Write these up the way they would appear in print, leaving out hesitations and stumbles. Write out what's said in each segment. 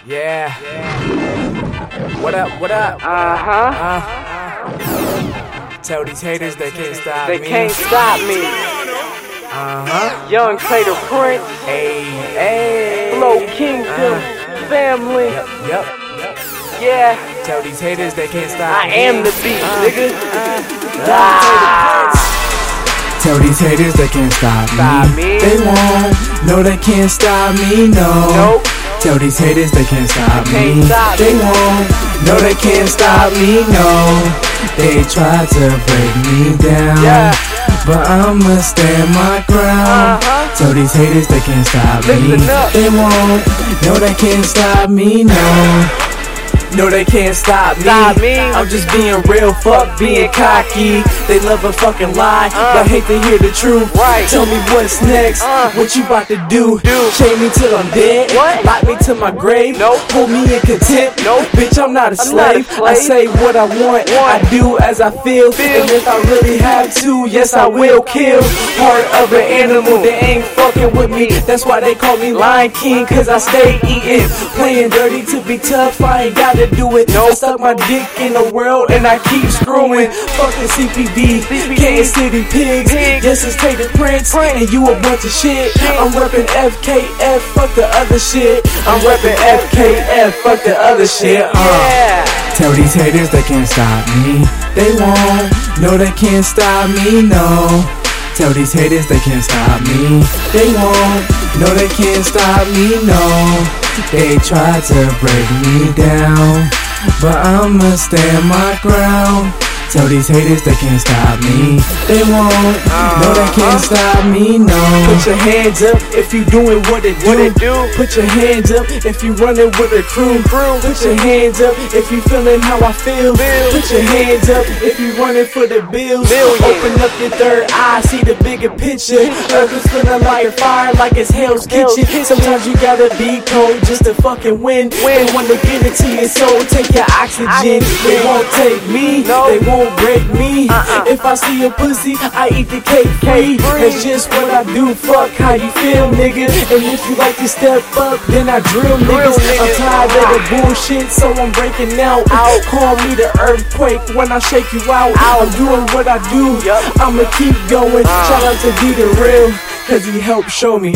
Yeah. What up, what up? Tell these haters they can't stop me. They can't stop me. Young Tater Prince. Hey. Flow Kingdom. Family. Yep. Yeah. Tell these haters they can't stop me. I am the beat, nigga. Tell these haters they can't stop me. They won't. No, they can't stop me. No. Tell these haters they can't stop me. They won't. No, they can't stop me. No. They try to break me down, but I'ma stand my ground. Tell these haters they can't stop me. They won't. No, they can't stop me. No, they can't stop me. I'm just being real, fuck being cocky. They love a fucking lie, but hate to hear the truth. Tell me what's next, what you about to do? Chain me till I'm dead, lock me to my grave, hold me in contempt. Bitch, I'm not a slave. I say what I want, I do as I feel. And if I really have to, yes I will kill. Heart of an animal, they ain't fucking with me. That's why they call me Lion King, cause I stay eating. Playing dirty to be tough, I ain't gotta do it. I stuck my dick in the world and I keep screwing. Fucking CPD, Kansas City Pigs. Yes, it's Tater Prince, and you a bunch of shit. I'm reppin' FKF, fuck the other shit. I'm reppin' FKF, fuck the other shit. Tell these haters they can't stop me. They won't. No, they can't stop me. No. Tell these haters they can't stop me. They won't. No, they can't stop me. No. They try to break me down, but I'ma stand my ground. Tell these haters they can't stop me. They won't. No, they can't stop me. No. Put your hands up if you doing what it do. Put your hands up if you running with a crew. Put your hands up if you feeling how I feel. Put your hands up if you running for the bills. Open up your third eye, see the bigger picture. Earth is feeling like a fire, like it's Hell's Kitchen. Sometimes you gotta be cold just to fucking win. They wanna get it to your soul, take your oxygen. They won't take me. They won't break me. If I see a pussy, I eat the cake free. That's just what I do. Fuck how you feel, nigga. And if you like to step up, then I drill niggas. I'm tired of the bullshit, so I'm breaking out. Call me the earthquake when I shake you out. I'm doing what I do. I'ma keep going. Shout out to D the Real, cause he helped show me.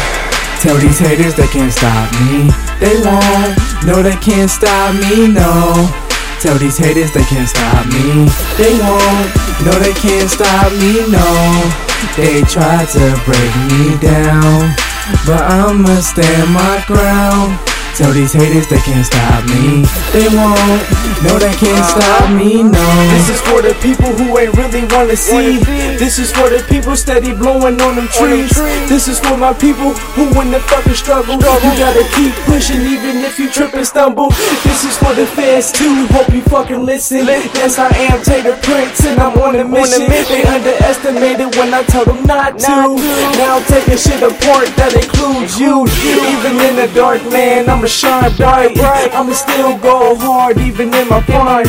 Tell these haters they can't stop me. They won't. No, they can't stop me. No. Tell these haters they can't stop me. They won't. No, they can't stop me. No. They try to break me down, but I'ma stand my ground. Tell these haters they can't stop me. They won't. No, they can't stop me. No. This is for the people who ain't really wanna see. This is for the people steady blowing on them trees. This is for my people who in the fucking struggle. You gotta keep pushing even if you trip and stumble. This is for the fans too. Hope you fucking listen. Yes, I am Tater Prince and I'm on a mission. They underestimated when I told them not to. Now I'm taking shit apart that includes you. Even in the dark, man, I'ma shine bright. I'ma still go hard even in my prime.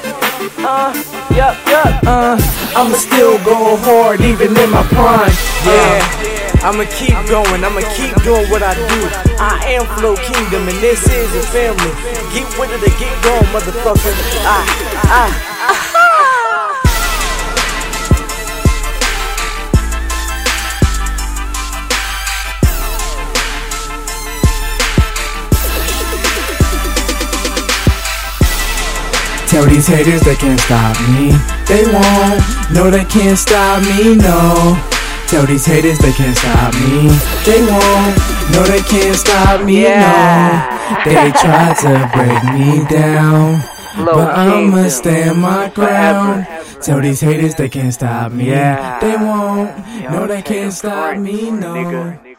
I'ma still go hard even in my prime. I'ma keep going, I'ma keep doing what I do. I am Flow Kingdom and this is a family. Get with it or get going, motherfucker. Tell these haters they can't stop me. They won't. No, they can't stop me. No. Tell these haters they can't stop me. They won't. No, they can't stop me. No. They try to break me down, but I'ma stand my ground. Tell these haters they can't stop me. They won't. No, they can't stop me. No.